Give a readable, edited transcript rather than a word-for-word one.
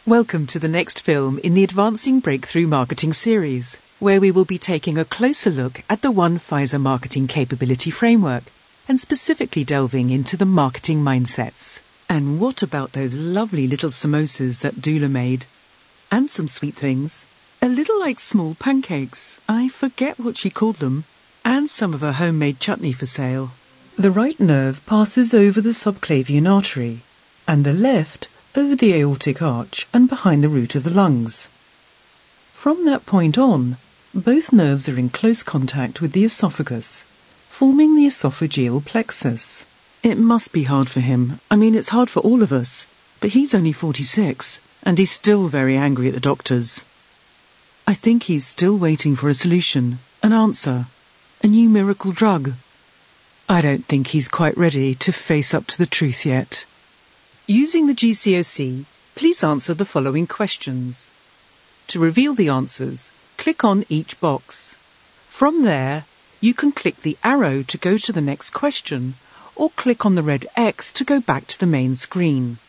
Welcome to the next film in the Advancing Breakthrough Marketing series, where we will be taking a closer look at the One Pfizer Marketing Capability Framework and specifically delving into the marketing mindsets. And what about those lovely little samosas that Dula made? And some sweet things. A little like small pancakes. I forget what she called them. And some of her homemade chutney for sale. The right nerve passes over the subclavian artery, and the left over the aortic arch and behind the root of the lungs. From that point on, both nerves are in close contact with the esophagus, forming the esophageal plexus. It must be hard for him. I mean, it's hard for all of us. But he's only 46, and he's still very angry at the doctors. I think he's still waiting for a solution, an answer, a new miracle drug. I don't think he's quite ready to face up to the truth yet. Using the GCOC, please answer the following questions. To reveal the answers, click on each box. From there, you can click the arrow to go to the next question, or click on the red X to go back to the main screen.